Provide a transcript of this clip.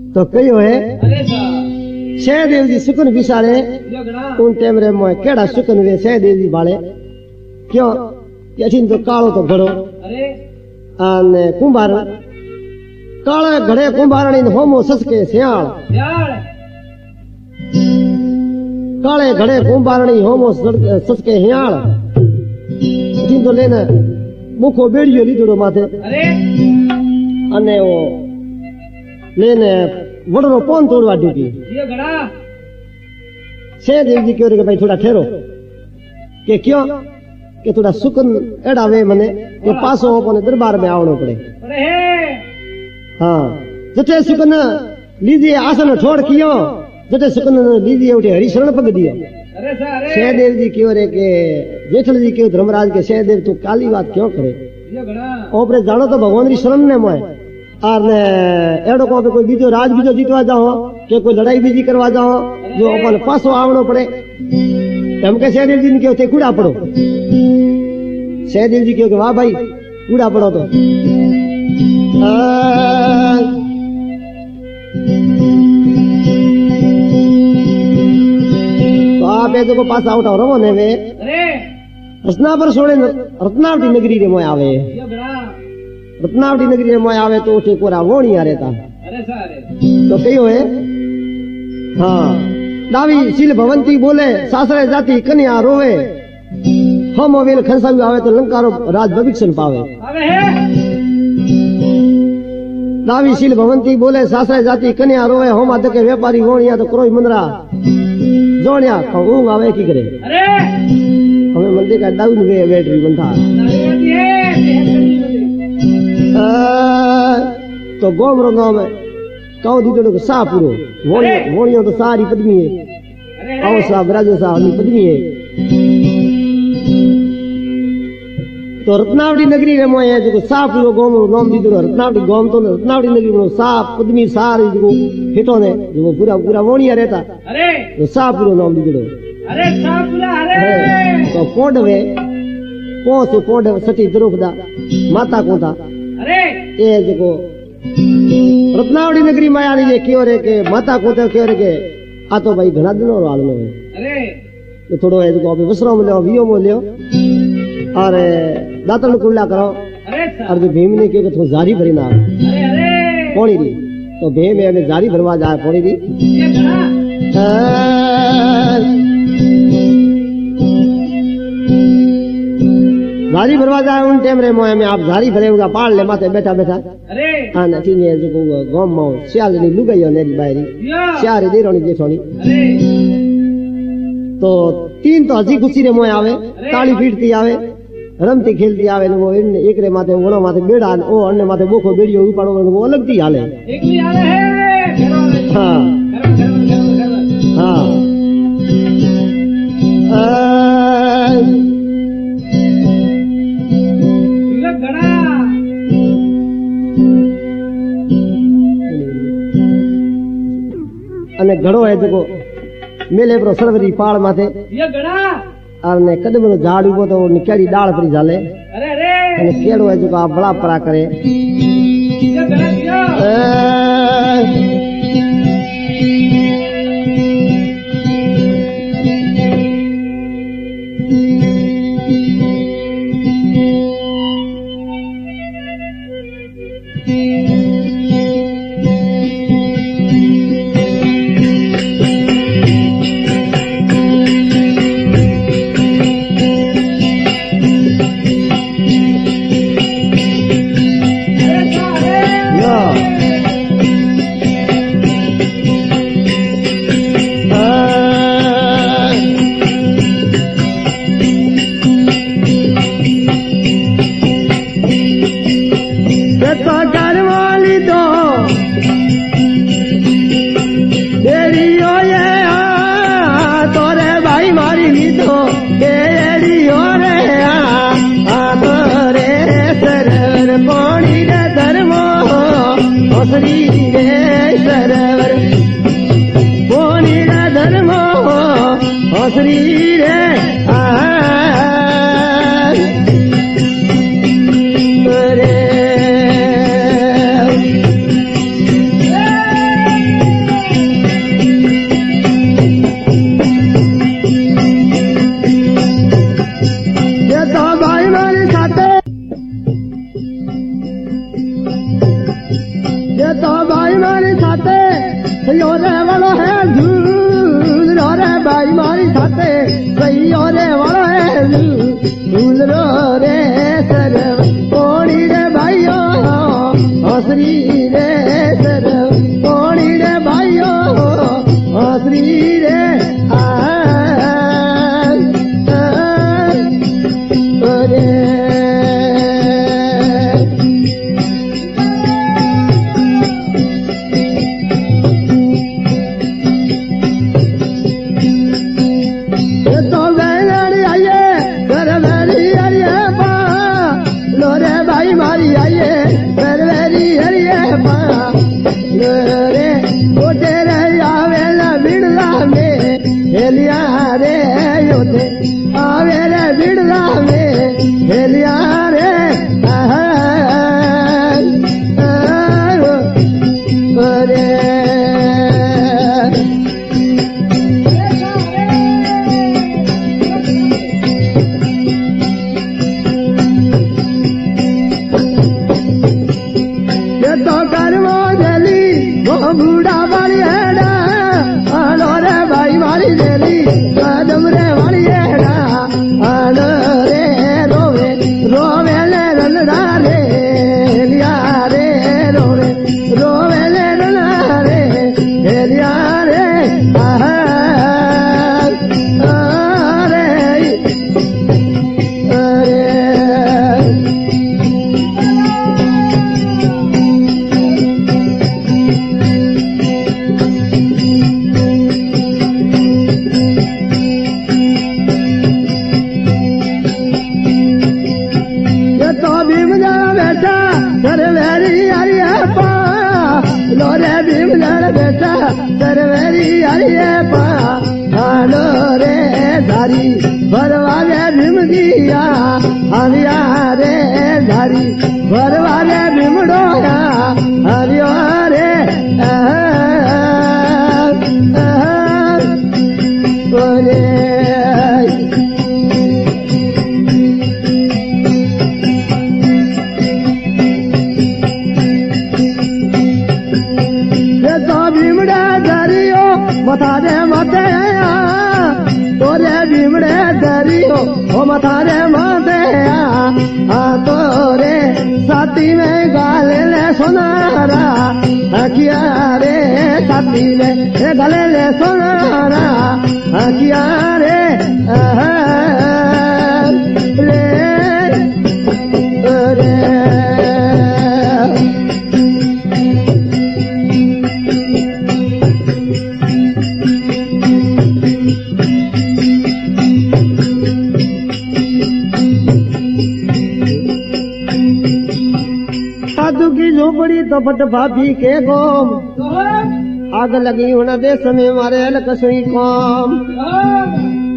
तो कयो है सहदेव जी सुकन विसारे उन टाइम रे मोए केड़ा सुकन वे सहदेव जी वाले क्यों कि अठीन तो कालो तो घड़ो अने कुंभार काले घड़े कुंभारणी होमो ससके सियाल काले घड़े कुंभारणी होमो ससके हियाल अठीन तो लेने मुखो बेड़ियो लीधड़ो माथे अने वो लेने वड़ो पोन तोड़वा डूबी सहदेव जी क्यों रे भाई थोड़ा ठहरो के क्यों के थोड़ा सुकन एड़ा वे मने के पासो अपने दरबार में आवनो पड़े हाँ जटे सुकन लीजिए आसन छोड़ कियो जटे सुकन लीजिए उठे हरि शरण पग दियो सहदेव जी क्यों रे के जेठल जी क्यों धर्मराज के सहदेव तू काली बात क्यों करे ओपरे जानो तो भगवान री शरण ने मोए और एड़ो को कोई बीजो राज बीजो जीतवा जाओ के कोई लड़ाई बीजी करवा जाओ जो अपन पासो आवनो पड़े हम के सहदेव जी ने क्यों थे कूड़ा पड़ो सहदेव जी क्यों वाह भाई कूड़ा पड़ो तो आप ऐसे को पास आउट रहो ने वे रत्ना पर सोने रत्नावटी नगरी रे मोय आवे रत्नावटी नगरी रे मोय आवे तो उठे कोरा वोणी आ रहता तो कयो है हाँ दावी शील भवंती बोले सासरे जाती कन्या रोवे हम अवेल खनसावी आवे तो लंकारो राज भविक्षण पावे दावी शील भवंती बोले सासरे जाती कन्या रोवे हम आदे के व्यापारी वोणिया तो क्रोई मंदरा जोड़िया ऊंग आवे की करे हमें मंदिर का डाउन वे वेटरी बंधा तो गोमरो गांव में काउ दीदो को सा पूरो वोणियो तो सारी पद्मी है आओ सा बराजो सा हनी पद्मी है तो रत्नावटी नगरी रे मोए जो सा पूरो गोमरो नाम दीदो रत्नावटी गोम तो रत्नावटी नगरी में सा पद्मी सारी जो हिटो ने जो पूरा पूरा वोणिया रहता तो सा पूरो नाम दीदो तो पोडवे पोस पोडवे सटी द्रौपदा माता को था ए जो रत्नावटी नगरी में आनी जे क्यों रे के माता को तो क्यों रे के आ तो भाई घना दिनों हालनो है तो थोड़ो है जो अभी वसरो में लियो वियो में लियो और दातन कुल्ला करो और जो भीम ने क्यों तो जारी भरी ना पौड़ी दी तो भीम में जारी भरवा जाए पौड़ी दी जारी भरवा जाए उन टाइम रे मोए में आप जारी भरे होगा पाल ले माथे बैठा बैठा हां न तीन ये जो गम मो सियाल नी लुगायो नेरी बायरी सियारे देरोनी जेठोनी तो तीन तो हसी खुशी रे मोए आवे ताली पीटती आवे रमती खेलती आवे वो एक रे माथे ओणो माथे बेड़ा ओ अन्ने माथे बोखो बेड़ियो उपाड़ो वो अलग थी हाले एकली आवे है हां हां अने घड़ो है जो मेले पर सरवरी पाड़ माथे ये घड़ा अने कदम नो झाड़ उबो तो निकड़ी डाल परी जाले अरे अरे अने केड़ो है जो आ बड़ा परा करे ये घड़ा दियो योरे वाला है झूल रो रे भाई मारी साथे सही योरे वाला है झूल रो रे सर कोड़ी रे भाइयो हसरी रे सर कोड़ी रे भाइयो हसरी रे मथारे माते तोरे साथी में गाले ले सोनारा हकिया रे साथी में गले ले सोनारा हकिया रे झोपड़ी तो बट भाभी के गोम आग लगी होना देश में मारे लकसुई कौम